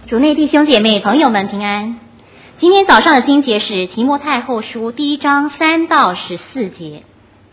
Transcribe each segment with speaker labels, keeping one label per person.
Speaker 1: 主内弟兄姐妹朋友们平安。今天早上的经节是提摩太后书1章3到14节。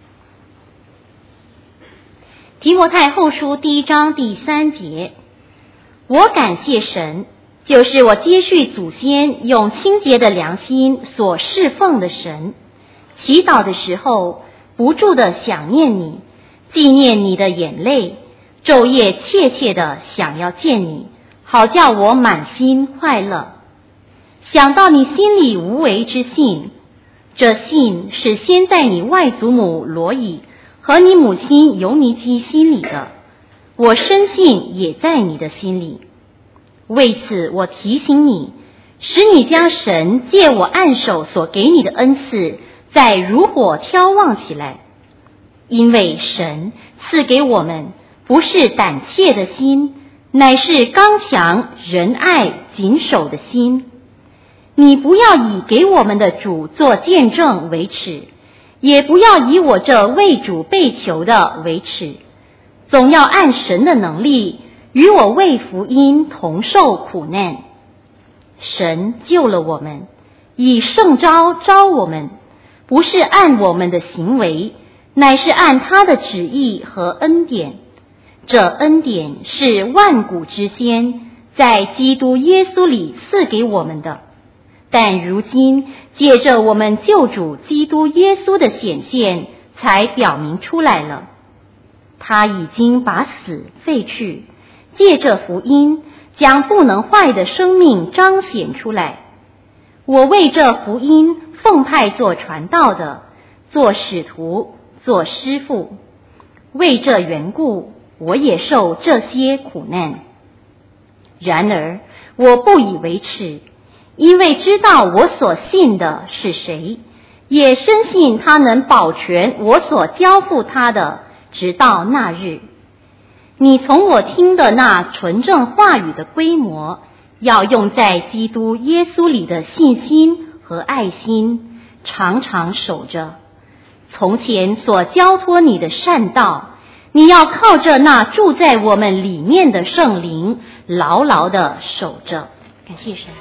Speaker 1: 提摩太后书1章第3节，我感谢神，就是我接续祖先用清洁的良心所侍奉的神，祈祷的时候不住地想念你，纪念你的眼泪，昼夜切切地想要见你，好叫我满心快乐。想到你心里无为之信，这信是先在你外祖母罗以和你母亲尤尼基心里的，我深信也在你的心里。为此我提醒你，使你将神借我按手所给你的恩赐再如火挑旺起来。因为神赐给我们不是胆怯的心，乃是刚强仁爱谨守的心。你不要以给我们的主做见证为耻，也不要以我这为主被囚的为耻，总要按神的能力与我为福音同受苦难。神救了我们，以圣召召我们，不是按我们的行为，乃是按他的旨意和恩典。这恩典是万古之先在基督耶稣里赐给我们的，但如今借着我们救主基督耶稣的显现才表明出来了。他已经把死废去，借着福音将不能坏的生命彰显出来。我为这福音奉派做传道的，做使徒，做师傅，为这缘故我也受这些苦难。然而我不以为耻，因为知道我所信的是谁，也深信他能保全我所交付他的，直到那日。你从我听的那纯正话语的规模，要用在基督耶稣里的信心和爱心，常常守着。从前所交托你的善道，你要靠着那住在我们里面的圣灵，牢牢地守着。感谢神。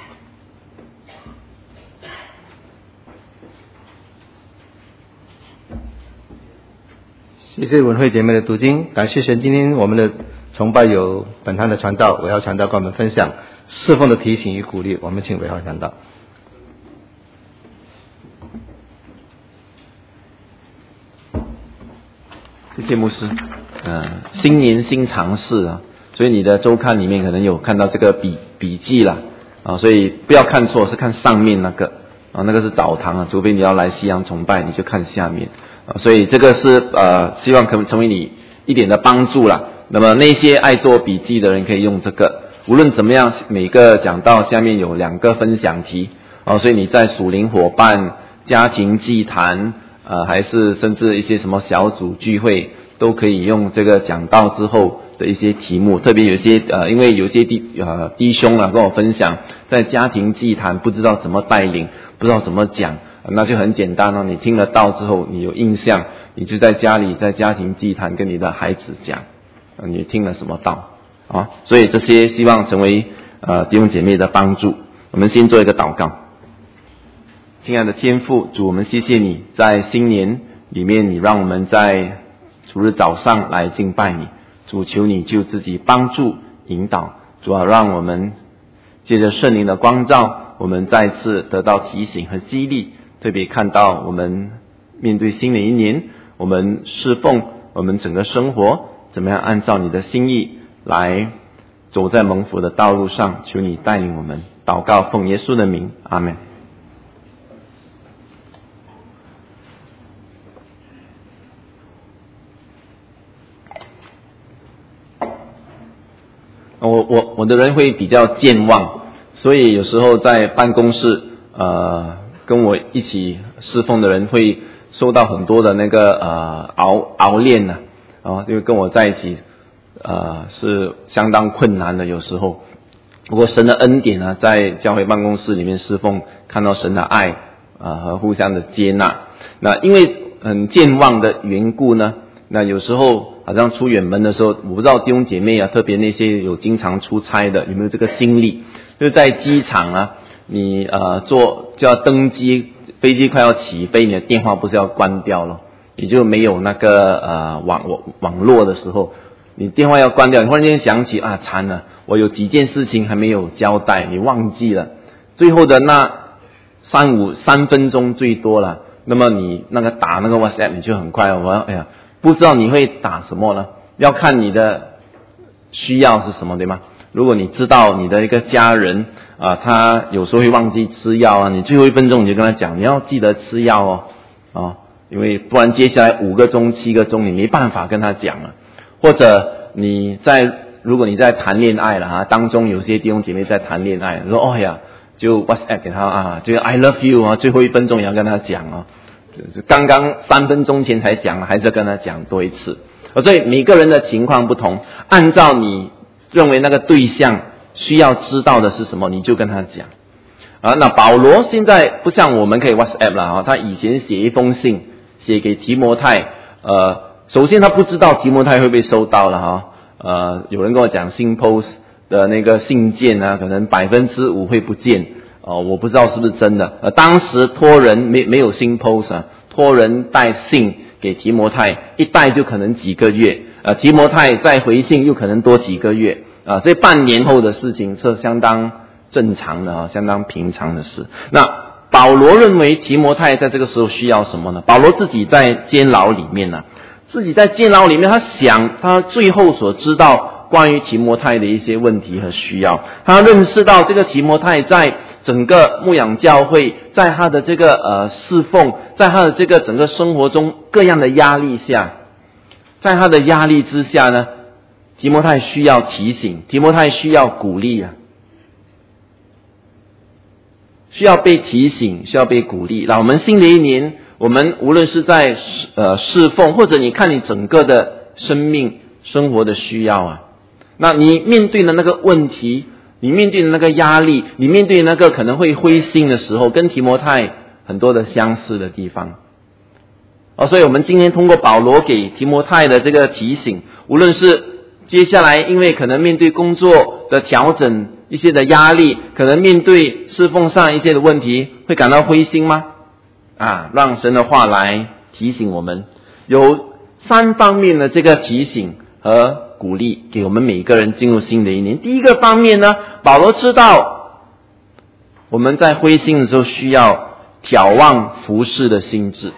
Speaker 2: 谢谢文慧姐妹的读经，感谢神。今天我们的崇拜有本堂的传道伟浩传道跟我们分享侍奉的提醒与鼓励，我们请伟浩传道。
Speaker 3: 谢谢牧师。新年新尝试啊，所以你的周刊里面可能有看到这个笔记啦啊，所以不要看错，是看上面那个啊，那个是澡堂啊，除非你要来西洋崇拜，你就看下面啊，所以这个是希望可能成为你一点的帮助啦。那么那些爱做笔记的人可以用这个，无论怎么样，每个讲道下面有2个分享题啊，所以你在属灵伙伴、家庭祭坛还是甚至一些什么小组聚会，都可以用这个讲道之后的一些题目。特别有些因为有些弟兄跟我分享，在家庭祭坛不知道怎么带领，不知道怎么讲，那就很简单你听了道之后，你有印象，你就在家里在家庭祭坛跟你的孩子讲，你听了什么道啊？所以这些希望成为弟兄姐妹的帮助。我们先做一个祷告。亲爱的天父，主，我们谢谢你在新年里面，你让我们在主日早上来敬拜你。主，求你就自己帮助引导，主要让我们借着圣灵的光照，我们再次得到提醒和激励，特别看到我们面对新的一年，我们侍奉，我们整个生活怎么样按照你的心意来走在蒙福的道路上。求你带领我们，祷告奉耶稣的名，阿们。我的人会比较健忘，所以有时候在办公室跟我一起侍奉的人会受到很多的那个熬练因为跟我在一起是相当困难的有时候。不过神的恩典呢，在教会办公室里面侍奉，看到神的爱和互相的接纳。那因为很健忘的缘故呢，那有时候好像出远门的时候，我不知道弟兄姐妹特别那些有经常出差的，有没有这个经历？ 就是在机场啊，你就要登机，飞机快要起飞，你的电话不是要关掉了，你就没有那个网络的时候，你电话要关掉，你忽然间想起啊，惨了，我有几件事情还没有交代，你忘记了，最后的那3分钟最多了，那么你那个打那个 WhatsApp 你就很快，不知道你会打什么呢？要看你的需要是什么，对吗？如果你知道你的一个家人他有时候会忘记吃药啊，你最后1分钟你就跟他讲，你要记得吃药因为不然接下来5个钟7个钟你没办法跟他讲了。或者如果你在谈恋爱了当中有些弟兄姐妹在谈恋爱，说就 WhatsApp 给他这个 I love you 最后1分钟也要跟他讲刚刚3分钟前才讲了，还是要跟他讲多一次。所以每个人的情况不同，按照你认为那个对象需要知道的是什么，你就跟他讲那保罗现在不像我们可以 WhatsApp 了他以前写一封信写给提摩太，首先他不知道提摩太会不会收到了有人跟我讲信 post 的那个信件可能5%会不见我不知道是不是真的当时托人没有信 post 托人带信给提摩太，一带就可能几个月提摩太再回信又可能多几个月这半年后的事情是相当正常的相当平常的事。那保罗认为提摩太在这个时候需要什么呢？保罗自己在监牢里面他想他最后所知道关于提摩太的一些问题和需要，他认识到这个提摩太在整个牧养教会，在他的这个侍奉，在他的这个整个生活中各样的压力下，在他的压力之下呢，提摩太需要提醒，提摩太需要鼓励需要被提醒，需要被鼓励。那我们新的一年，我们无论是在侍奉，或者你看你整个的生命生活的需要那你面对的那个问题，你面对的那个压力，你面对那个可能会灰心的时候，跟提摩太很多的相似的地方所以我们今天通过保罗给提摩太的这个提醒，无论是接下来因为可能面对工作的调整一些的压力，可能面对侍奉上一些的问题，会感到灰心吗？让神的话来提醒我们，有3方面的这个提醒和鼓励给我们每个人进入新的一年。第一个方面呢，保罗知道我们在灰心的时候需要眺望服事的心志，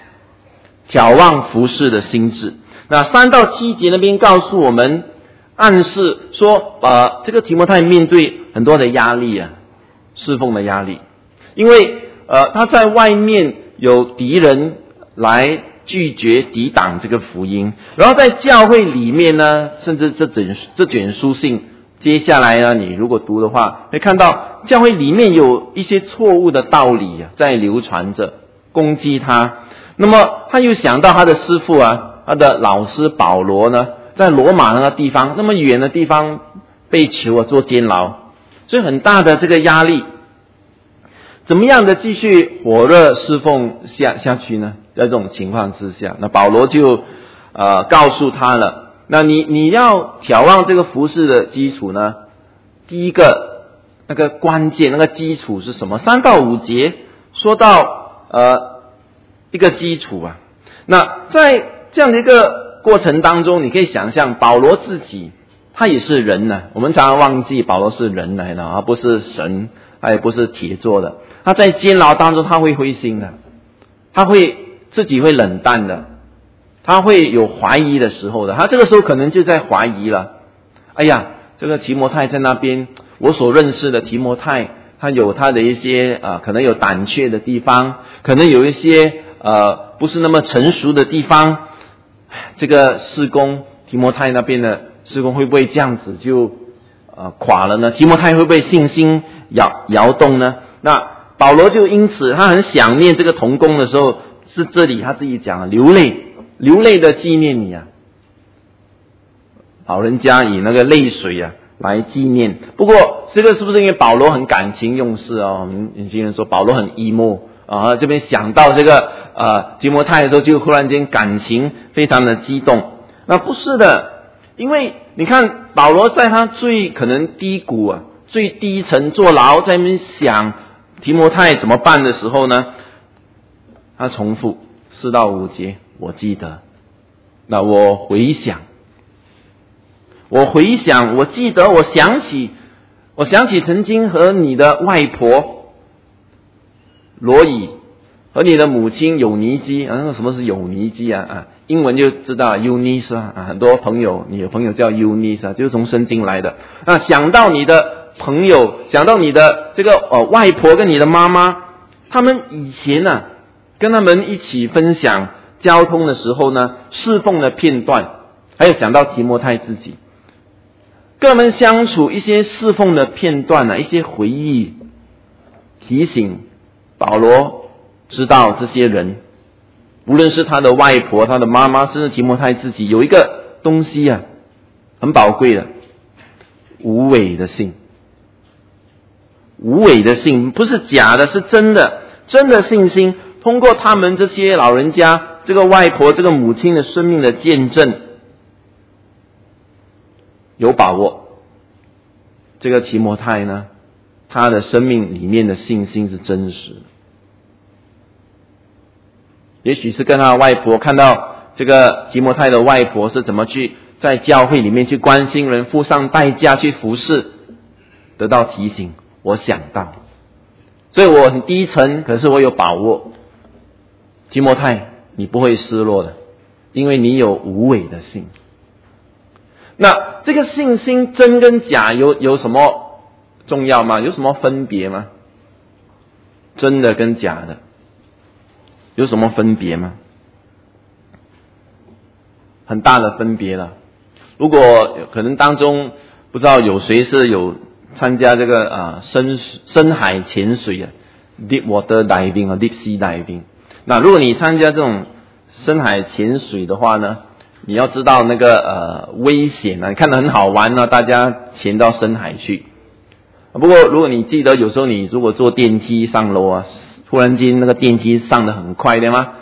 Speaker 3: 那3到7节那边告诉我们，暗示说这个提摩太面对很多的压力侍奉的压力，因为他在外面有敌人来拒绝抵挡这个福音，然后在教会里面呢，甚至这卷书信接下来呢，你如果读的话会看到教会里面有一些错误的道理在流传着，攻击他。那么他又想到他的师父他的老师保罗呢，在罗马那个地方那么远的地方被囚做监牢，所以很大的这个压力，怎么样的继续火热侍奉下去呢？在这种情况之下，那保罗就告诉他了，那你要眺望这个服事的基础呢，第一个那个关键那个基础是什么？3到5节说到一个基础那在这样的一个过程当中，你可以想象保罗自己他也是人我们常常忘记保罗是人来的，他不是神，他也不是铁做的。他在监牢当中他会灰心的，他会自己会冷淡的，他会有怀疑的时候的，他这个时候可能就在怀疑了，这个提摩太在那边，我所认识的提摩太他有他的一些可能有胆怯的地方，可能有一些不是那么成熟的地方，这个事工提摩太那边的事工会不会这样子就垮了呢？提摩太会不会信心摇动呢？那保罗就因此他很想念这个同工的时候，是这里他自己讲流泪的纪念你老人家以那个泪水来纪念。不过这个是不是因为保罗很感情用事我们年轻人说保罗很 emo 这边想到这个提摩太的时候，就忽然间感情非常的激动。那不是的，因为你看保罗在他最可能低谷最低层坐牢，在那边想提摩太怎么办的时候呢，他重复4到5节，我记得，那我回想，我记得，我想起曾经和你的外婆罗以和你的母亲有尼基什么是有尼基英文就知道 Eunice 很多朋友，你有朋友叫 Eunice 就是从圣经来的。那想到你的朋友，想到你的这个外婆跟你的妈妈，他们以前跟他们一起分享交通的时候呢，侍奉的片段，还有想到提摩太自己跟他们相处一些侍奉的片段一些回忆，提醒保罗知道这些人，无论是他的外婆、他的妈妈，甚至提摩太自己，有一个东西很宝贵的，无伪的信。无伪的信不是假的，是真的，真的信心。通过他们这些老人家，这个外婆、这个母亲的生命的见证，有把握。这个提摩太呢，他的生命里面的信心是真实的。也许是跟他的外婆看到这个提摩太的外婆是怎么去在教会里面去关心人，付上代价去服侍，得到提醒，我想到，所以我很低沉，可是我有把握，提摩太你不会失落的，因为你有无伪的信。那这个信心真跟假有什么重要吗？有什么分别吗？真的跟假的有什么分别吗？很大的分别了。如果可能当中不知道有谁是有参加这个深海潜水deep water diving deep sea diving。那如果你参加这种深海潜水的话呢，你要知道那个危险你看得很好玩大家潜到深海去。不过如果你记得，有时候你如果坐电梯上楼突然间那个电梯上得很快，对吗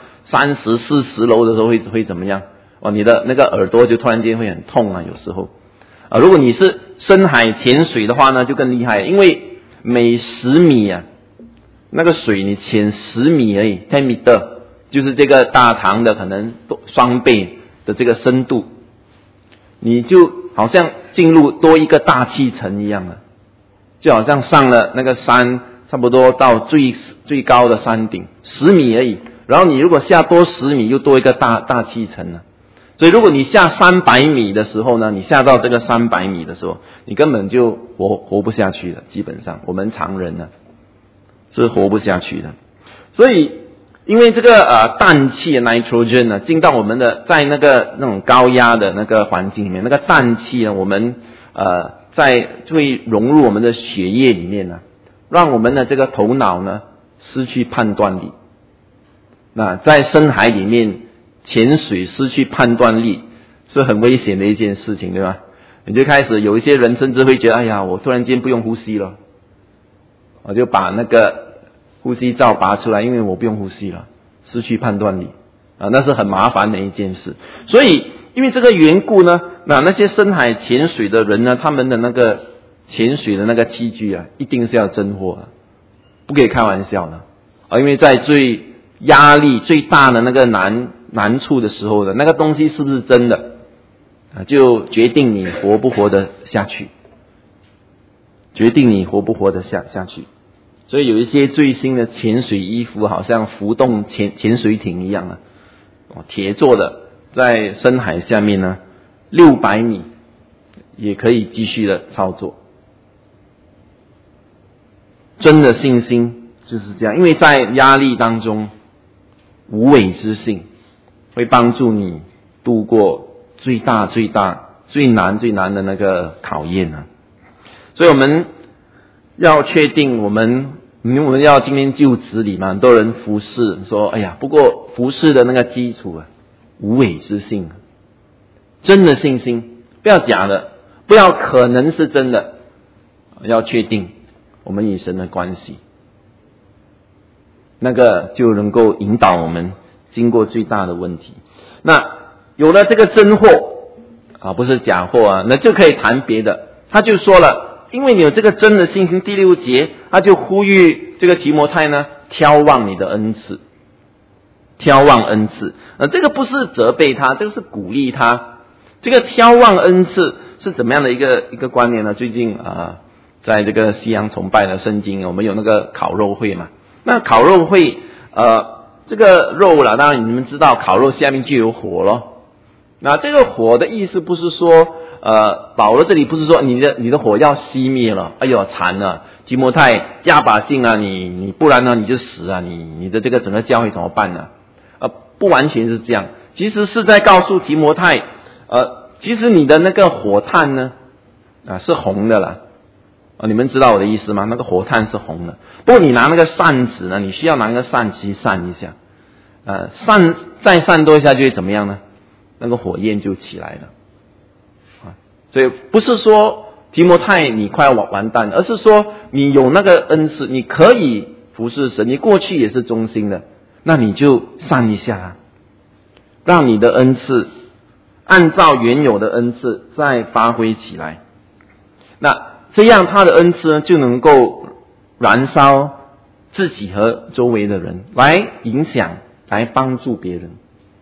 Speaker 3: ？30、40楼的时候会怎么样？你的那个耳朵就突然间会很痛有时候。如果你是深海潜水的话呢，就更厉害，因为每10米那个水你潜10米而已 ，10 meter 就是这个大堂的可能双倍的这个深度，你就好像进入多一个大气层一样就好像上了那个山，差不多到最高的山顶10米而已，然后你如果下多10米，又多一个大气层所以如果你下300米的时候呢，你下到这个300米的时候，你根本就活不下去了，基本上我们常人是活不下去的。所以因为这个氮气 nitrogen 进到我们的在那种高压的那个环境里面，那个氮气我们会融入我们的血液里面让我们的这个头脑失去判断力。那在深海里面潜水失去判断力是很危险的一件事情，对吧？你就开始有一些人甚至会觉得，哎呀，我突然间不用呼吸了，我就把那个呼吸罩拔出来，因为我不用呼吸了，失去判断力那是很麻烦的一件事。所以因为这个缘故呢，那些深海潜水的人呢，他们的那个潜水的那个器具一定是要真货不可以开玩笑的因为在最压力最大的那个难处的时候那个东西是不是真的就决定你活不活得下去，决定你活不活得下去。所以有一些最新的潜水衣服好像浮动潜水艇一样铁做的，在深海下面600米也可以继续的操作。真的信心就是这样，因为在压力当中，无伪之信会帮助你度过最难的那个考验所以我们要确定我们要今天就职礼嘛，很多人服侍说，哎呀，不过服侍的那个基础无伪之信真的信心，不要假的，不要可能是真的，要确定我们与神的关系，那个就能够引导我们经过最大的问题。那有了这个真货不是假货那就可以谈别的。他就说了， 因为你有这个真的信心，第6节他就呼吁这个提摩太呢，眺望你的恩赐，眺望恩赐。这个不是责备他，这个是鼓励他。这个眺望恩赐是怎么样的一个观念呢？最近在这个西洋崇拜的圣经，我们有那个烤肉会嘛。那烤肉会这个肉啦，当然你们知道烤肉下面就有火咯。那这个火的意思不是说保罗这里不是说你的火要熄灭了，哎呦惨了，提摩太加把劲啊，你不然呢你就死啊，你的这个整个教会怎么办呢？不完全是这样，其实是在告诉提摩太其实你的那个火炭呢是红的啦。你们知道我的意思吗？那个火炭是红的，不过你拿那个扇子呢，你需要拿那个扇去扇一下，再扇多一下就会怎么样呢？那个火焰就起来了。所以不是说提摩太你快要完蛋，而是说你有那个恩赐，你可以服侍神，你过去也是忠心的，那你就扇一下，让你的恩赐按照原有的恩赐再发挥起来。那这样他的恩赐呢，就能够燃烧自己和周围的人，来影响，来帮助别人。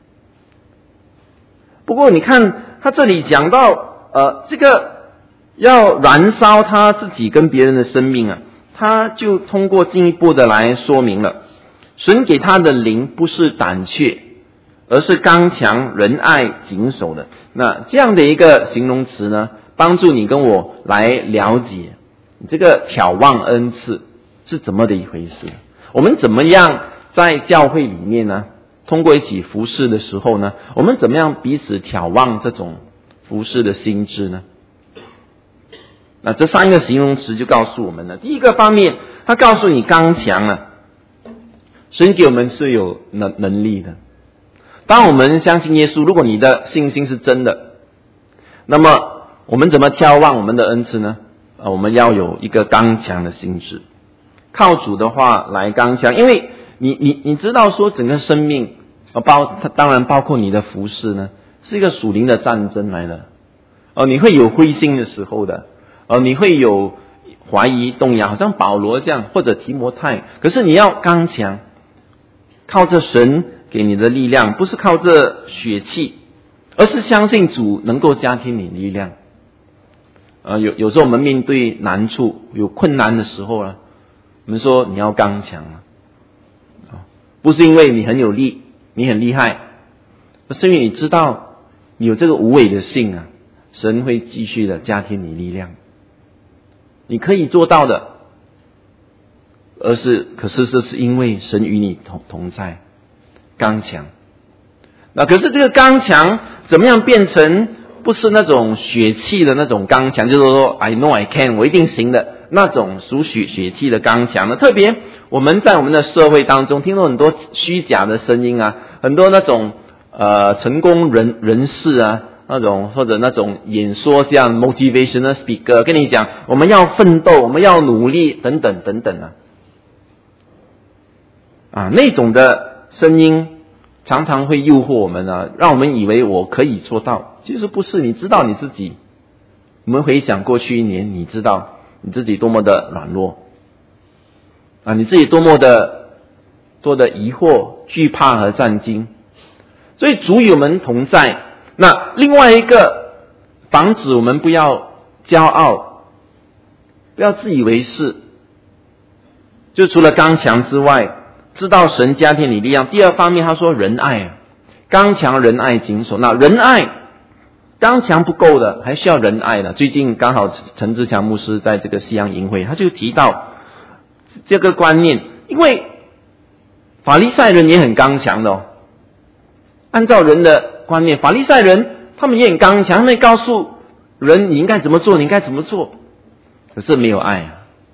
Speaker 3: 不过你看他这里讲到这个要燃烧他自己跟别人的生命啊，他就通过进一步的来说明了，神给他的灵不是胆怯，而是刚强、仁爱、谨守的。那这样的一个形容词呢，帮助你跟我来了解你这个眺望恩赐是怎么的一回事。我们怎么样在教会里面呢，通过一起服侍的时候呢，我们怎么样彼此眺望这种服侍的心智呢？那这3个形容词就告诉我们了。第一个方面，他告诉你刚强啊，神给我们是有能力的。当我们相信耶稣，如果你的信心是真的，那么我们怎么眺望我们的恩赐呢？我们要有一个刚强的心智，靠主的话来刚强。因为你知道说整个生命当然包括你的服事呢，是一个属灵的战争来的。你会有灰心的时候的，你会有怀疑动摇，好像保罗这样，或者提摩太。可是你要刚强，靠着神给你的力量，不是靠着血气，而是相信主能够加添你力量。有时候我们面对难处、有困难的时候我们说你要刚强不是因为你很有力，你很厉害，而是因为你知道你有这个无畏的信神会继续的加添你力量，你可以做到的。可是这是因为神与你同在，刚强。那可是这个刚强怎么样变成不是那种血气的那种刚强，就是说 I know I can， 我一定行的那种属血气的刚强呢？特别我们在我们的社会当中听到很多虚假的声音很多那种成功人士那种或者那种演说这样 motivational speaker 跟你讲我们要奋斗，我们要努力等等等等那种的声音常常会诱惑我们让我们以为我可以做到，其实不是。你知道你自己，我们回想过去1年，你知道你自己多么的软弱你自己多么的多的疑惑、惧怕和战惊。所以主与我们同在。那另外一个防止我们不要骄傲，不要自以为是，就除了刚强之外，知道神加添你力量。第二方面他说仁爱刚强、仁爱、谨守。那仁爱刚强不够的，还需要仁爱的。最近刚好陈志强牧师在这个西洋营会，他就提到这个观念。因为法利赛人也很刚强的按照人的观念，法利赛人他们也很刚强，他们告诉人你应该怎么做，你应该怎么做，可是没有爱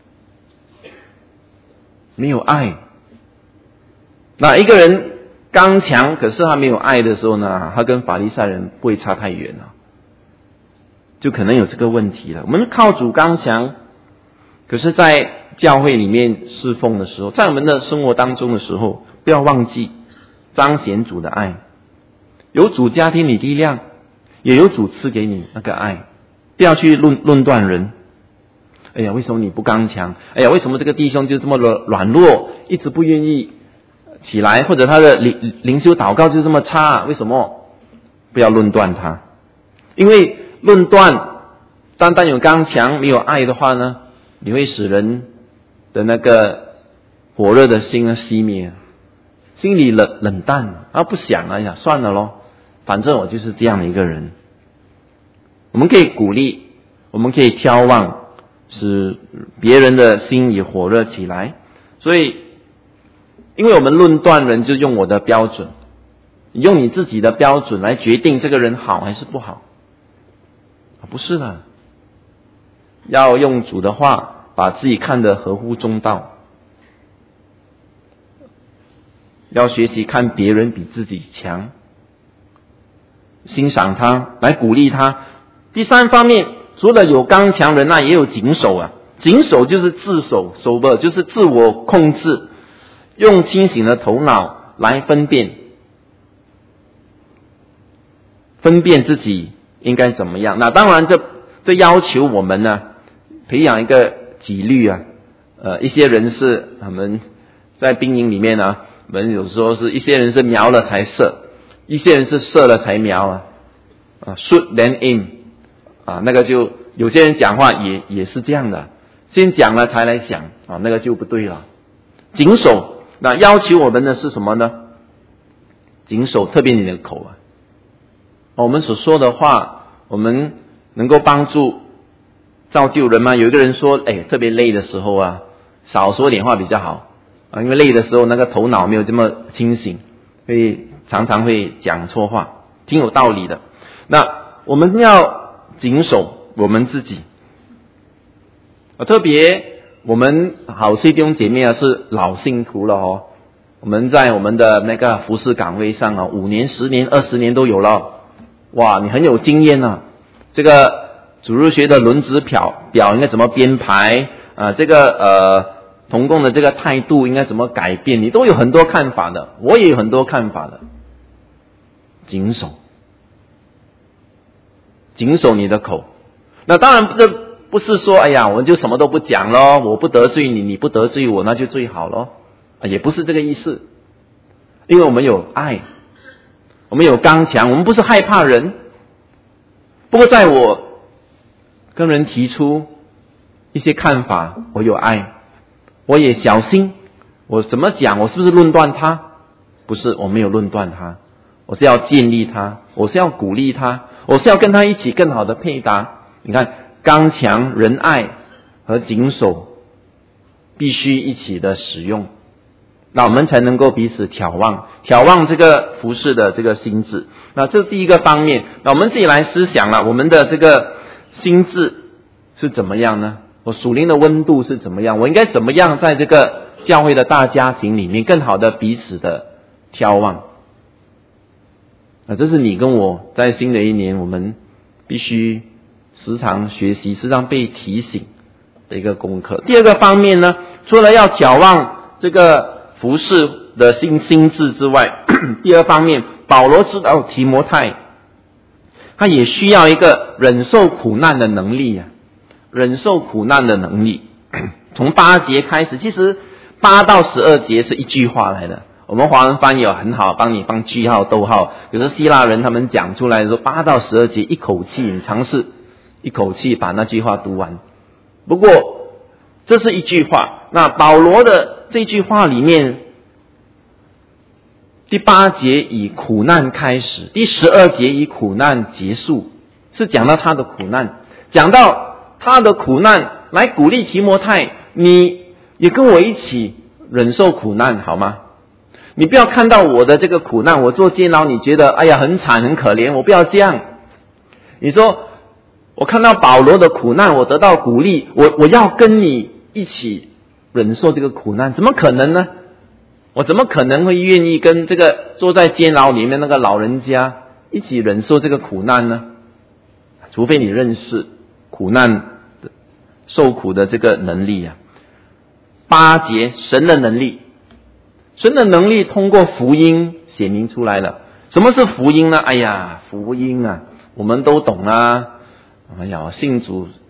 Speaker 3: 没有爱。那一个人刚强，可是他没有爱的时候呢，他跟法利赛人不会差太远就可能有这个问题了。我们靠主刚强，可是在教会里面侍奉的时候，在我们的生活当中的时候，不要忘记彰显主的爱。有主加添你力量，也有主赐给你那个爱，不要去论断人。 哎呀，为什么你不刚强？哎呀，为什么这个弟兄就这么软弱，一直不愿意起来，或者他的灵修祷告就这么差？为什么？不要论断他，因为论断单单有刚强没有爱的话呢，你会使人的那个火热的心呢熄灭，心里冷淡啊，不想，哎呀，算了咯，反正我就是这样的一个人。我们可以鼓励，我们可以眺望，使别人的心也火热起来。所以因为我们论断人，就用我的标准，用你自己的标准来决定这个人好还是不好，不是的，要用主的话把自己看得合乎中道，要学习看别人比自己强，欣赏他，来鼓励他。第三方面，除了有刚强忍耐，也有谨守啊。谨守就是自守，sober就是自我控制，用清醒的头脑来分辨自己应该怎么样。那当然这要求我们呢培养一个纪律啊。一些人是他们在兵营里面呢，我们有时候是一些人是瞄了才射，一些人是射了才瞄啊。shoot then aim 啊，那个就有些人讲话也是这样的，先讲了才来想啊，那个就不对了。谨守，那要求我们的是什么呢？谨守，特别你的口啊。我们所说的话，我们能够帮助造就人吗？有一个人说，特别累的时候啊，少说点话比较好啊，因为累的时候那个头脑没有这么清醒，常常会讲错话，挺有道理的。那我们要谨守我们自己，特别我们好些弟兄姐妹啊是老信徒了哦，我们在我们的那个服事岗位上啊，5年、10年、20年都有了。哇，你很有经验啊！这个主日学的轮值表应该怎么编排啊？这个同工的这个态度应该怎么改变？你都有很多看法的，我也有很多看法的。谨守你的口。那当然这不是说哎呀我就什么都不讲咯，我不得罪你，你不得罪我，那就最好咯，也不是这个意思。因为我们有爱，我们有刚强，我们不是害怕人。不过在我跟人提出一些看法，我有爱，我也小心，我怎么讲，我是不是论断他？不是，我没有论断他，我是要建立他，我是要鼓励他，我是要跟他一起更好的配搭。你看，刚强、仁爱和谨守必须一起的使用，那我们才能够彼此眺望这个服事的这个心智。那这是第一个方面。那我们自己来思想了，我们的这个心智是怎么样呢？我属灵的温度是怎么样？我应该怎么样在这个教会的大家庭里面更好的彼此的眺望？这是你跟我在新的一年我们必须时常学习，时常被提醒的一个功课。第二个方面呢，除了要眺望这个服事的心智之外，第二方面，保罗知道提摩太他也需要一个忍受苦难的能力啊，忍受苦难的能力。从8节开始，其实8到12节是一句话来的。我们华文翻译很好，帮你放句号、逗号。可是希腊人他们讲出来的时候，8到12节一口气，你尝试一口气把那句话读完。不过这是一句话，那保罗的这句话里面，第8节以苦难开始，第12节以苦难结束，是讲到他的苦难，讲到他的苦难来鼓励提摩太，你也跟我一起忍受苦难好吗？你不要看到我的这个苦难，我做监牢，你觉得哎呀很惨很可怜，我不要这样。你说我看到保罗的苦难，我得到鼓励，我要跟你一起忍受这个苦难，怎么可能呢？我怎么可能会愿意跟这个坐在监牢里面那个老人家一起忍受这个苦难呢？除非你认识苦难的受苦的这个能力啊。8节，神的能力，神的能力通过福音显明出来了。什么是福音呢？哎呀，福音啊，我们都懂啊。哎呀，信主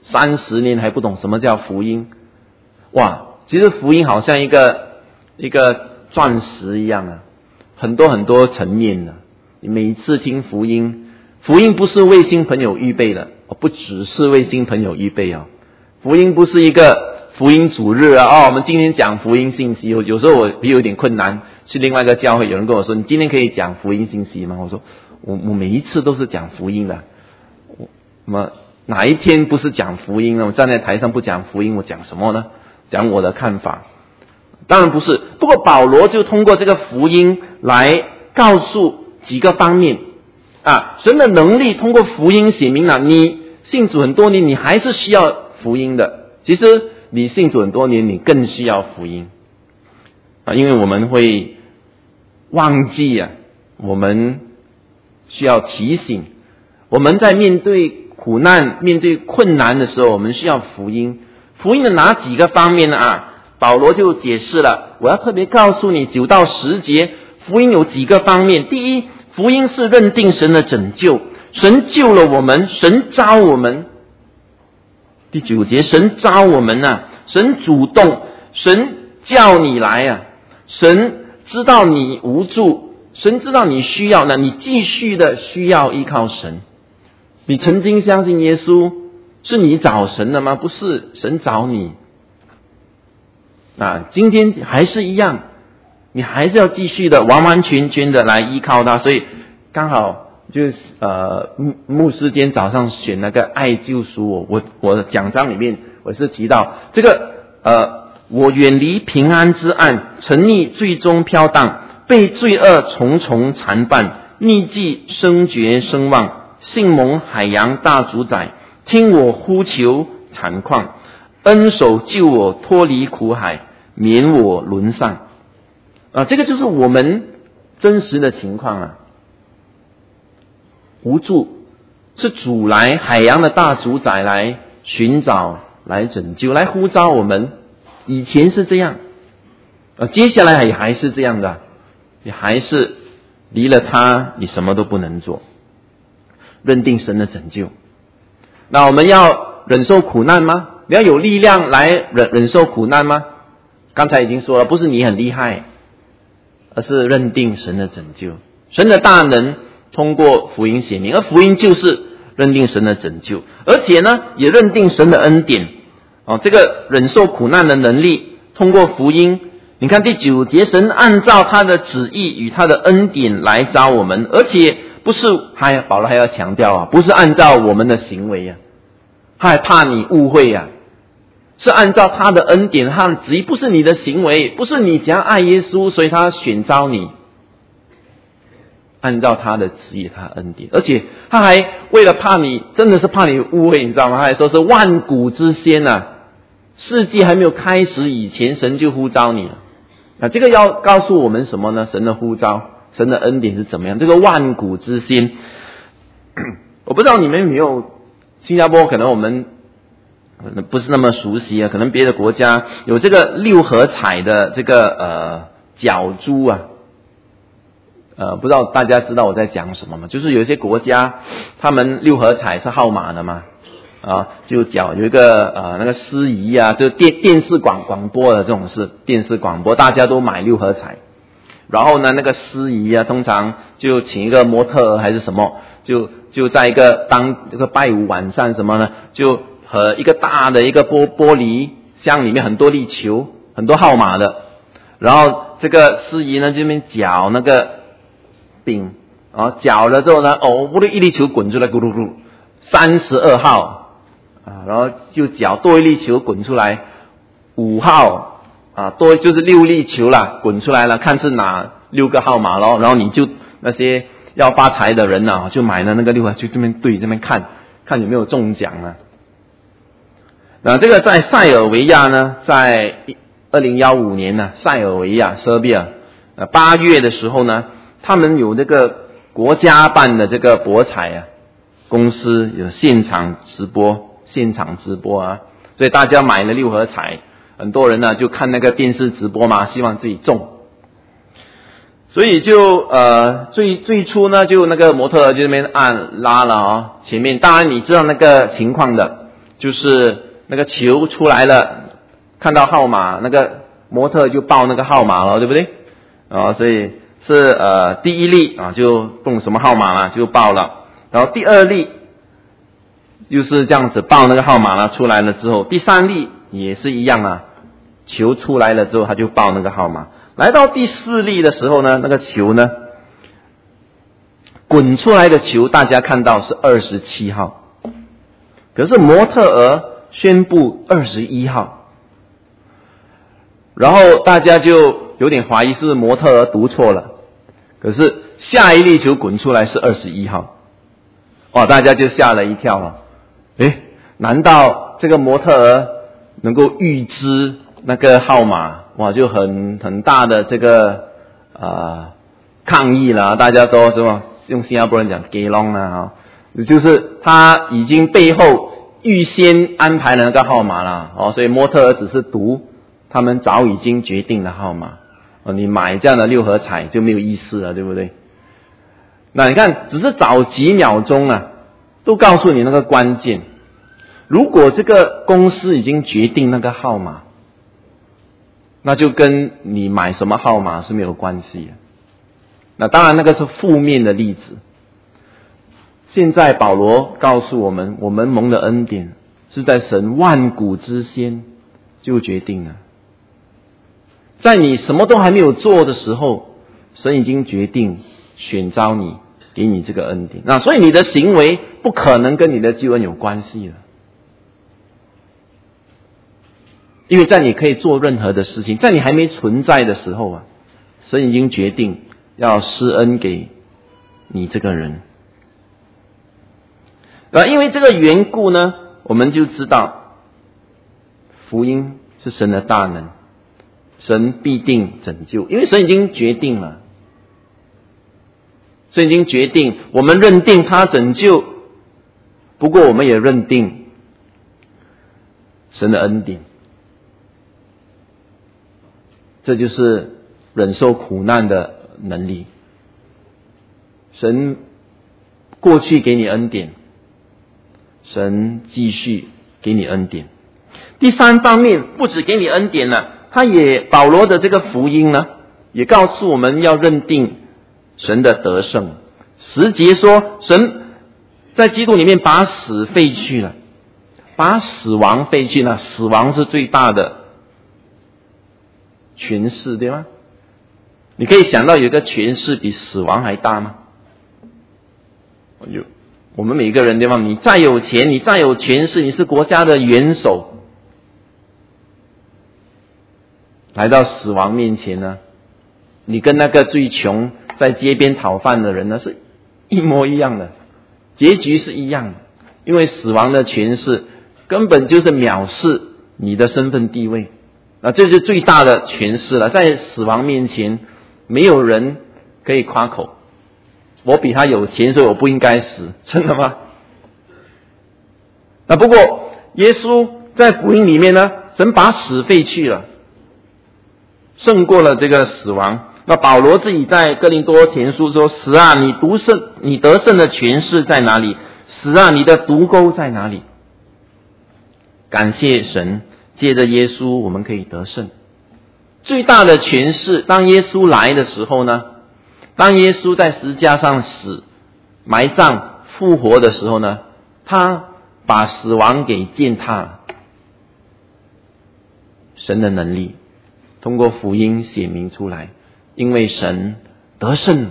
Speaker 3: 30年还不懂什么叫福音。哇，其实福音好像一个钻石一样啊，很多很多层面的。你每一次听福音，福音不是为新朋友预备的，不只是为新朋友预备啊。福音不是一个福音主日啊，我们今天讲福音信息。有时候我有点困难，去另外一个教会，有人跟我说，你今天可以讲福音信息吗？我说我每一次都是讲福音的。那么哪一天不是讲福音呢？我站在台上不讲福音，我讲什么呢？讲我的看法？当然不是。不过保罗就通过这个福音来告诉几个方面啊，神的能力通过福音写明了，你信主很多年，你还是需要福音的。其实你信主很多年，你更需要福音啊，因为我们会忘记啊，我们需要提醒。我们在面对苦难、面对困难的时候，我们需要福音。福音的哪几个方面呢？保罗就解释了，我要特别告诉你9到10节，福音有几个方面。第一，福音是认定神的拯救，神救了我们，神召我们。第9节，神召我们神主动，神叫你来神知道你无助，神知道你需要你继续的需要依靠神。你曾经相信耶稣，是你找神的吗？不是，神找你。今天还是一样，你还是要继续的完完全全的来依靠他。所以刚好就是牧师今天早上选那个爱救赎我的讲章里面我是提到这个我远离平安之岸，沉溺最终飘荡，被罪恶重重缠绊，匿迹声绝声望，幸蒙海洋大主宰，听我呼求惨况，恩手救我脱离苦海，免我沦丧。这个就是我们真实的情况无助，是主来，海洋的大主宰来寻找，来拯救，来呼召我们。以前是这样，接下来也还是这样的，也还是离了他，你什么都不能做。认定神的拯救，那我们要忍受苦难吗？你要有力量来忍受苦难吗？刚才已经说了，不是你很厉害，而是认定神的拯救，神的大能通过福音显明，而福音就是认定神的拯救，而且呢，也认定神的恩典。这个忍受苦难的能力通过福音。你看第9节，神按照他的旨意与他的恩典来召我们，而且不是保罗还要强调不是按照我们的行为他还怕你误会是按照他的恩典，他的旨意，不是你的行为，不是你怎样爱耶稣所以他选召你，按照他的旨意，他的恩典。而且他还为了怕你，真的是怕你误会，你知道吗？他还说是万古之先世界还没有开始以前，神就呼召你了。这个要告诉我们什么呢？神的呼召，神的恩典是怎么样？这个万古之先，我不知道你们有没有，新加坡可能我们不是那么熟悉可能别的国家有这个6合彩的这个角珠不知道大家知道我在讲什么吗？就是有一些国家他们6合彩是号码的嘛就有一个那个司仪就电视广播的这种事，电视广播大家都买6合彩，然后呢那个司仪通常就请一个模特还是什么，就在这个拜五晚上什么呢，就和一个大的一个玻璃箱里面很多粒球，很多号码的，然后这个司仪呢这边搅那个饼搅了之后呢一粒球滚出来，咕噜噜32号然后就搅多一粒球滚出来5号多就是6粒球啦，滚出来了，看是哪6个号码咯，然后你就那些要发财的人就买了那个6合，就这边对这边看有没有中奖那这个在塞尔维亚呢，在2015年塞尔维亚 Serbia 8月的时候呢，他们有这个国家办的这个博彩公司有现场直播所以大家买了6合彩，很多人就看那个电视直播嘛，希望自己中。所以就最初呢，就那个模特就那边按拉了前面当然你知道那个情况的， 就是那个球出来了，看到号码，那个模特就报那个号码了，对不对？所以是第一例就动什么号码了就报了，然后第二例就是这样子报那个号码了，出来了之后，第三例也是一样球出来了之后他就报那个号码，来到第四例的时候呢，那个球呢滚出来的球大家看到是27号，可是模特儿宣布21号，然后大家就有点怀疑是模特儿读错了，可是下一粒球滚出来是21号，大家就吓了一跳了。难道这个模特儿能够预知那个号码？就很大的这个抗议了，大家都什么用新加坡人讲 gay long 啦就是他已经背后预先安排了那个号码了所以模特儿只是读他们早已经决定的号码你买这样的6合彩就没有意思了，对不对？那你看只是早几秒钟都告诉你那个关键。如果这个公司已经决定那个号码，那就跟你买什么号码是没有关系的。那当然那个是负面的例子。现在保罗告诉我们，我们蒙的恩典是在神万古之先就决定了，在你什么都还没有做的时候，神已经决定选召你，给你这个恩典。那所以你的行为不可能跟你的救恩有关系了，因为在你可以做任何的事情，在你还没存在的时候神已经决定要施恩给你这个人。因为这个缘故呢，我们就知道福音是神的大能，神必定拯救，因为神已经决定了，神已经决定，我们认定他拯救，不过我们也认定神的恩典，这就是忍受苦难的能力。神过去给你恩典，神继续给你恩典。第三方面，不只给你恩典了，他也保罗的这个福音呢，也告诉我们要认定神的得胜。10节说，神在基督里面把死废去了，把死亡废去了。死亡是最大的权势，对吗？你可以想到有一个权势比死亡还大吗？我们每个人，对吗？你再有钱，你再有权势，你是国家的元首，来到死亡面前呢，你跟那个最穷在街边讨饭的人呢是一模一样的，结局是一样的。因为死亡的权势根本就是藐视你的身份地位，这就是最大的权势了。在死亡面前，没有人可以夸口我比他有钱，所以我不应该死，真的吗？不过耶稣在福音里面呢，神把死废去了，胜过了这个死亡。那保罗自己在哥林多前书说，死啊，你得胜的权势在哪里？死啊，你的毒钩在哪里？感谢神，借着耶稣我们可以得胜。最大的权势，当耶稣来的时候呢，当耶稣在十字架上死、埋葬、复活的时候呢，他把死亡给践踏了。神的能力通过福音显明出来，因为神得胜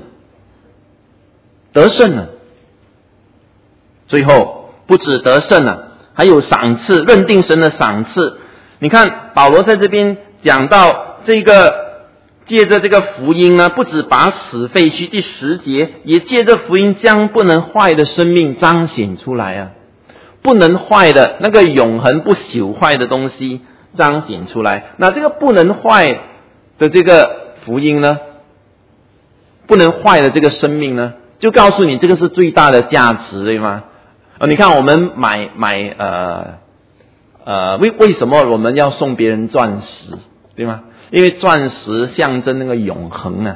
Speaker 3: 了。最后不止得胜了，还有赏赐，认定神的赏赐。你看保罗在这边讲到这个，借着这个福音呢，不止把死废去，第10节也借着福音将不能坏的生命彰显出来不能坏的那个永恒不朽坏的东西彰显出来。那这个不能坏的这个福音呢，不能坏的这个生命呢，就告诉你这个是最大的价值，对吗？你看我们买为什么我们要送别人钻石，对吗？因为钻石象征那个永恒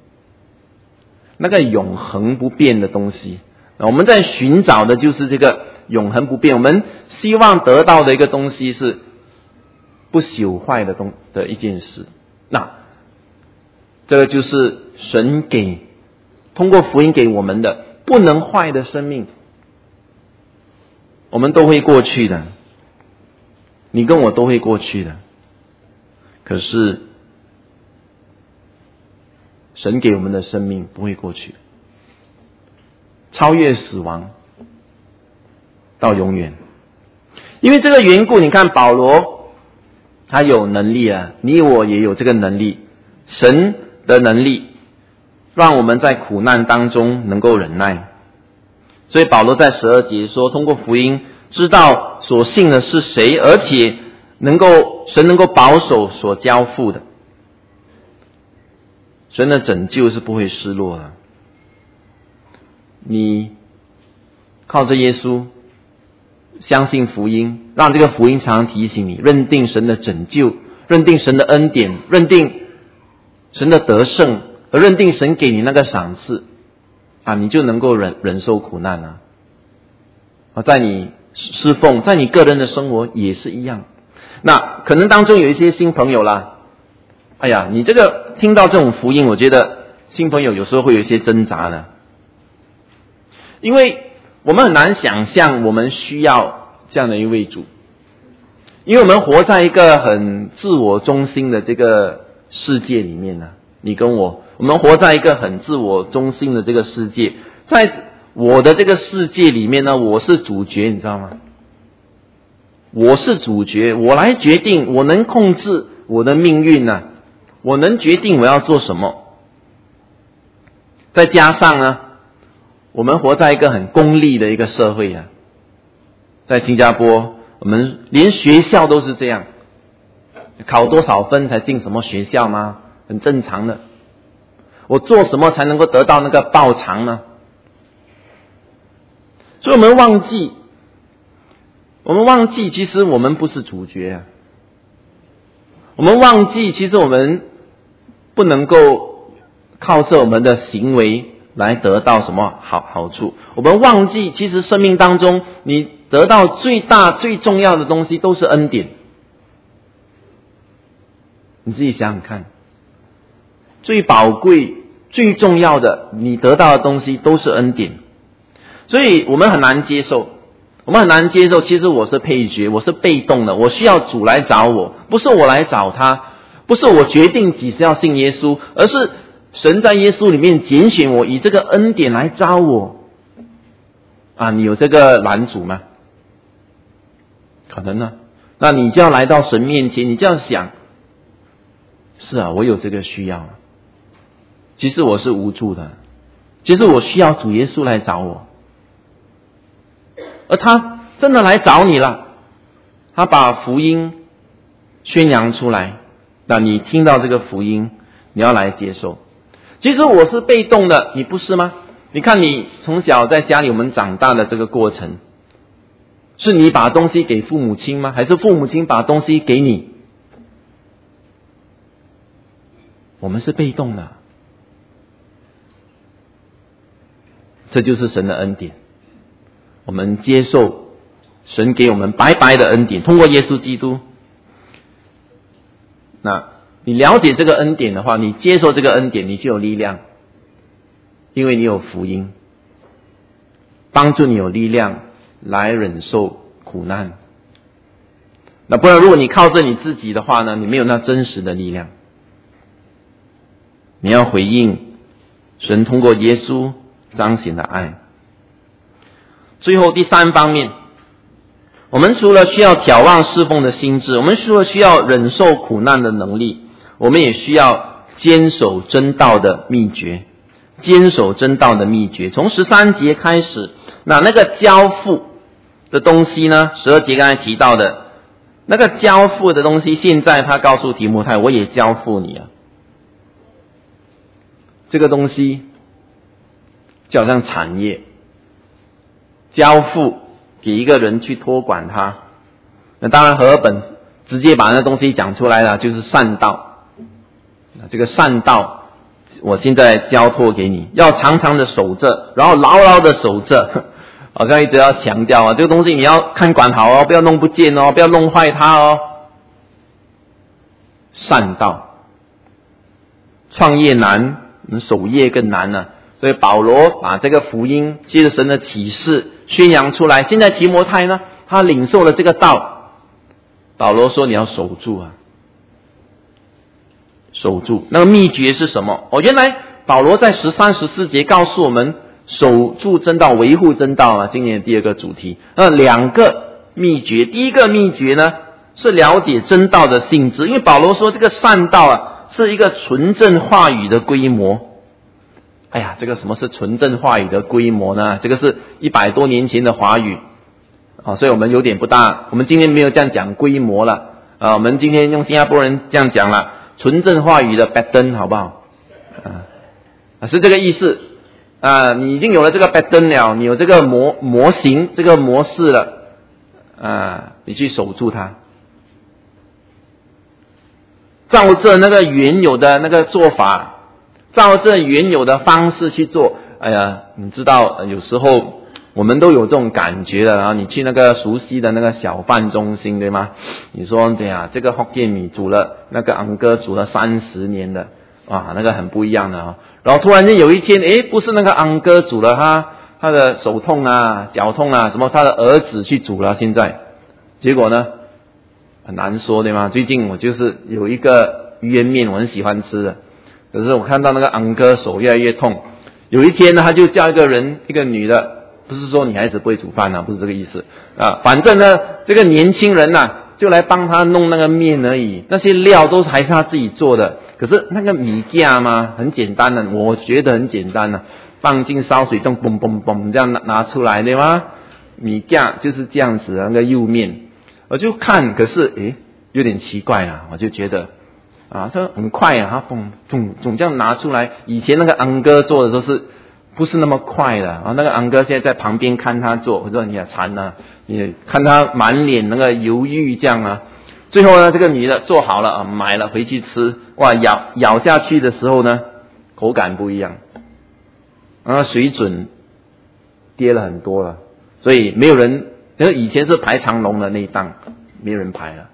Speaker 3: 那个永恒不变的东西。我们在寻找的就是这个永恒不变，我们希望得到的一个东西是不朽坏的一件事。那这个就是神通过福音给我们的不能坏的生命。我们都会过去的，你跟我都会过去的，可是神给我们的生命不会过去，超越死亡到永远。因为这个缘故，你看保罗他有能力啊，你我也有这个能力，神的能力让我们在苦难当中能够忍耐。所以保罗在12节说，通过福音知道所信的是谁，而且神能够保守所交付的。神的拯救是不会失落的。你靠着耶稣相信福音，让这个福音常提醒你认定神的拯救，认定神的恩典，认定神的得胜，而认定神给你那个赏赐啊，你就能够忍受苦难啊。在你侍奉，在你个人的生活也是一样。那可能当中有一些新朋友啦，哎呀，你这个听到这种福音，我觉得新朋友有时候会有一些挣扎的，因为我们很难想象我们需要这样的一位主，因为我们活在一个很自我中心的这个世界里面呢。你跟我们活在一个很自我中心的这个世界，在我的这个世界里面呢，我是主角，你知道吗？我是主角，我来决定，我能控制我的命运呢，我能决定我要做什么。再加上呢，我们活在一个很功利的一个社会啊，在新加坡，我们连学校都是这样，考多少分才进什么学校吗？很正常的。我做什么才能够得到那个报偿呢？所以我们忘记其实我们不是主角啊。我们忘记其实我们不能够靠着我们的行为来得到什么好处。我们忘记其实生命当中你得到最大最重要的东西都是恩典。你自己想想看，最宝贵最重要的你得到的东西都是恩典。所以我们很难接受，其实我是配角，我是被动的，我需要主来找我，不是我来找他，不是我决定几时要信耶稣，而是神在耶稣里面拣选我，以这个恩典来招我啊。你有这个拦阻吗？可能呢。那你就要来到神面前，你就要想，是啊，我有这个需要，其实我是无助的，其实我需要主耶稣来找我。而他真的来找你了，他把福音宣扬出来，那你听到这个福音，你要来接受。其实我是被动的，你不是吗？你看你从小在家里我们长大的这个过程，是你把东西给父母亲吗？还是父母亲把东西给你？我们是被动的，这就是神的恩典。我们接受神给我们白白的恩典，通过耶稣基督。那你了解这个恩典的话，你接受这个恩典，你就有力量，因为你有福音帮助你有力量来忍受苦难。那不然如果你靠着你自己的话呢，你没有那真实的力量。你要回应神通过耶稣彰显的爱。最后第三方面，我们除了需要眺望侍奉的心志，我们除了需要忍受苦难的能力，我们也需要坚守真道的秘诀。坚守真道的秘诀，从13节开始，那个交付的东西呢，12节刚才提到的那个交付的东西，现在他告诉提摩太，我也交付你啊。这个东西就好像产业，交付给一个人去托管它。那当然和合本直接把那东西讲出来了，就是善道。这个善道我现在交托给你，要常常的守着，然后牢牢的守着， 好像一直要强调啊，这个东西你要看管好哦，不要弄不见哦，不要弄坏它哦。善道，创业难，守业更难呢。所以保罗把这个福音借着神的启示宣扬出来。现在提摩太呢，他领受了这个道，保罗说你要守住啊，守住。那个秘诀是什么？原来保罗在13、14节告诉我们，守住真道，维护真道啊。今年第二个主题，两个秘诀。第一个秘诀呢，是了解真道的性质，因为保罗说这个善道啊，是一个纯正话语的规模。哎呀，这个什么是纯正话语的规模呢？这个是100多年前的华语所以我们有点不大，我们今天没有这样讲规模了我们今天用新加坡人这样讲了，纯正话语的 pattern 好不好是这个意思你已经有了这个 pattern 了，你有这个模型，这个模式了你去守住它，照着那个原有的那个做法，照着原有的方式去做。哎呀，你知道有时候我们都有这种感觉的你去那个熟悉的那个小贩中心，对吗？你说这个福建米煮了，那个昂哥煮了30年的，哇，那个很不一样的然后突然间有一天，不是那个昂哥煮了，他的手痛啊、脚痛啊，什么他的儿子去煮了，现在结果呢很难说，对吗？最近我就是有一个鱼圆面我很喜欢吃的，可是我看到那个昂哥手越来越痛，有一天呢他就叫一个女的，不是说女孩子不会煮饭不是这个意思反正呢这个年轻人就来帮他弄那个面而已，那些料都还是他自己做的，可是那个米架嘛很简单的，我觉得很简单的，放进烧水中嘣嘣嘣这样拿出来，对吗？米架就是这样子那个釉面，我就看，可是有点奇怪我就觉得他很快他嘣嘣嘣这样拿出来，以前那个昂哥做的都是不是那么快的那个昂哥现在在旁边看他做，我说你也馋你看他满脸那个犹豫这样最后呢这个女的做好了买了回去吃，哇，咬下去的时候呢口感不一样水准跌了很多了，所以没有人，因为以前是排长龙的那一档没有人排了。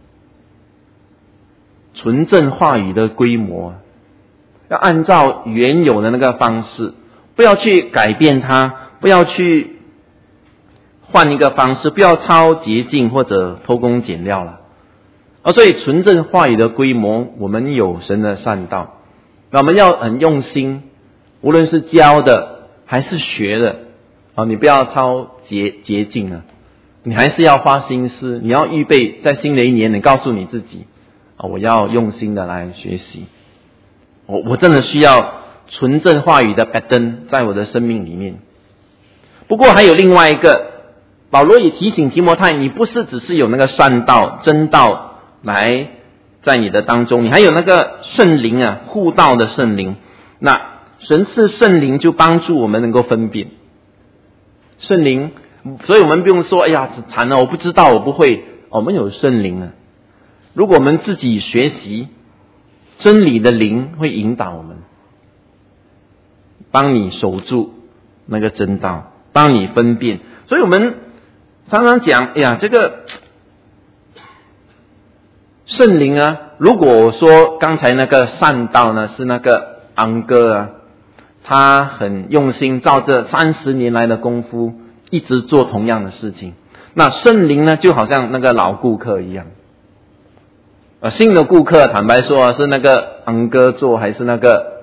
Speaker 3: 纯正话语的规模要按照原有的那个方式，不要去改变它，不要去换一个方式，不要抄捷径或者偷工减料了所以纯正话语的规模，我们有神的善道，那我们要很用心，无论是教的还是学的你不要抄捷径你还是要花心思，你要预备在新的一年，你告诉你自己我要用心的来学习，我真的需要纯正话语的 pattern 在我的生命里面。不过还有另外一个，保罗也提醒提摩太，你不是只是有那个善道真道来在你的当中，你还有那个圣灵护道的圣灵，那神赐圣灵就帮助我们能够分辨圣灵，所以我们不用说哎呀惨了我不知道我不会我们有圣灵如果我们自己学习，真理的灵会引导我们，帮你守住那个真道，帮你分辨。所以我们常常讲哎呀这个圣灵如果我说刚才那个善道呢是那个昂哥他很用心照着30年来的功夫一直做同样的事情，那圣灵呢就好像那个老顾客一样新的顾客坦白说是那个昂哥做还是那个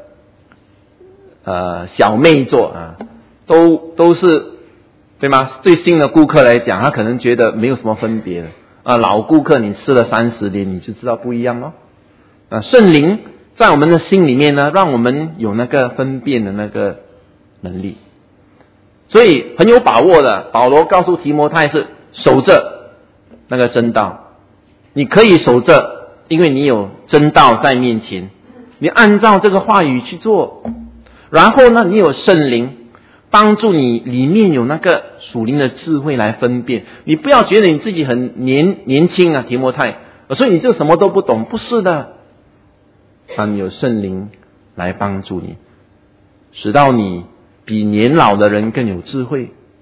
Speaker 3: 小妹做都是对吗？对新的顾客来讲他可能觉得没有什么分别的老顾客你吃了30年你就知道不一样圣灵在我们的心里面呢，让我们有那个分辨的那个能力，所以很有把握的。保罗告诉提摩太是守着那个真道，你可以守着，因为你有真道在面前，你按照这个话语去做，然后呢你有圣灵帮助你，里面有那个属灵的智慧来分辨。你不要觉得你自己很年轻提摩太所以你就什么都不懂，不是的你有圣灵来帮助你，使到你比年老的人更有智慧，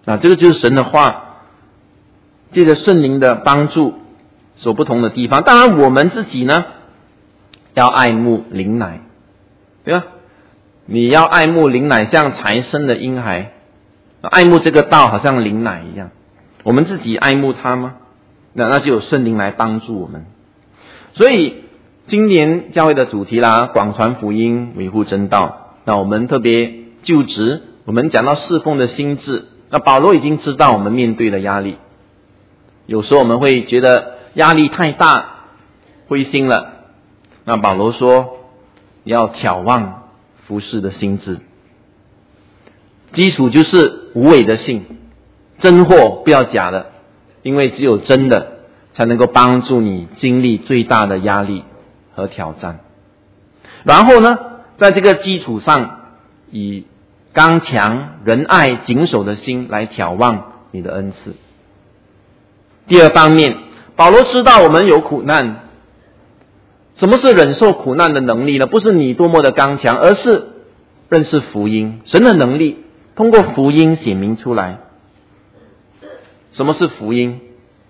Speaker 3: 那这个就是神的话，借着圣灵的帮助所不同的地方。当然我们自己呢，要爱慕灵奶，对吧？你要爱慕灵奶，像才生的婴孩，爱慕这个道好像灵奶一样。我们自己爱慕它吗？那就有圣灵来帮助我们。所以今年教会的主题啦，广传福音，维护真道。那我们特别就职，我们讲到侍奉的心志。那保罗已经知道我们面对的压力，有时候我们会觉得压力太大，灰心了。那保罗说，要眺望服事的心志，基础就是无伪的信，真货不要假的，因为只有真的才能够帮助你经历最大的压力和挑战。然后呢，在这个基础上，以刚强、仁爱、谨守的心来眺望你的恩赐。第二方面，保罗知道我们有苦难。什么是忍受苦难的能力呢？不是你多么的刚强，而是认识福音，神的能力通过福音显明出来。什么是福音？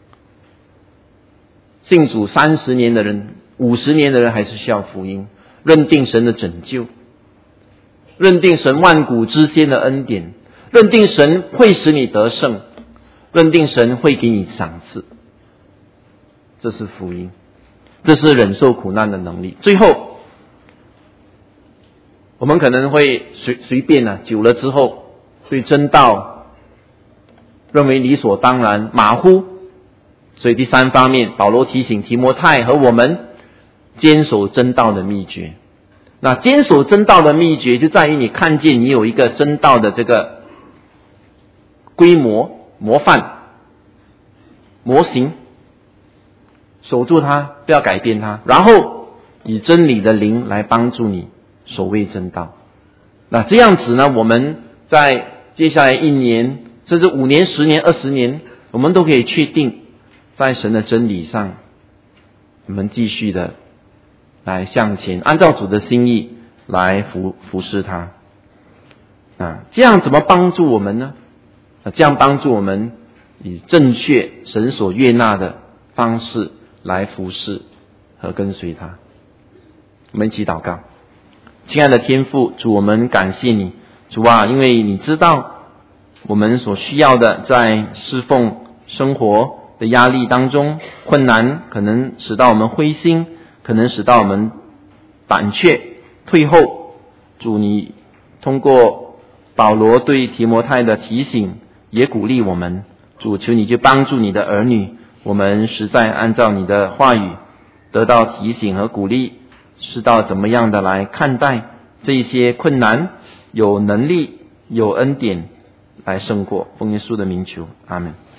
Speaker 3: 信主30年的人、50年的人还是需要福音，认定神的拯救，认定神万古之先的恩典，认定神会使你得胜，认定神会给你赏赐。这是福音，这是忍受苦难的能力。最后我们可能会随便久了之后对真道认为理所当然，马虎。所以第三方面，保罗提醒提摩太和我们坚守真道的秘诀。那坚守真道的秘诀就在于你看见你有一个真道的这个规模、模范、模型，守住它，不要改变它，然后以真理的灵来帮助你守卫真道。那这样子呢，我们在接下来1年甚至5年、10年、20年，我们都可以确定在神的真理上，我们继续的来向前，按照主的心意来服侍他。这样怎么帮助我们呢？这样帮助我们以正确神所悦纳的方式来服侍和跟随他。我们一起祷告。亲爱的天父，主，我们感谢你，主啊，因为你知道我们所需要的，在侍奉生活的压力当中，困难可能使到我们灰心，可能使到我们胆怯退后。主，你通过保罗对提摩太的提醒也鼓励我们。主，求你就帮助你的儿女，我们实在按照你的话语得到提醒和鼓励，知道怎么样的来看待这些困难，有能力有恩典来胜过。奉耶稣的名求，阿们。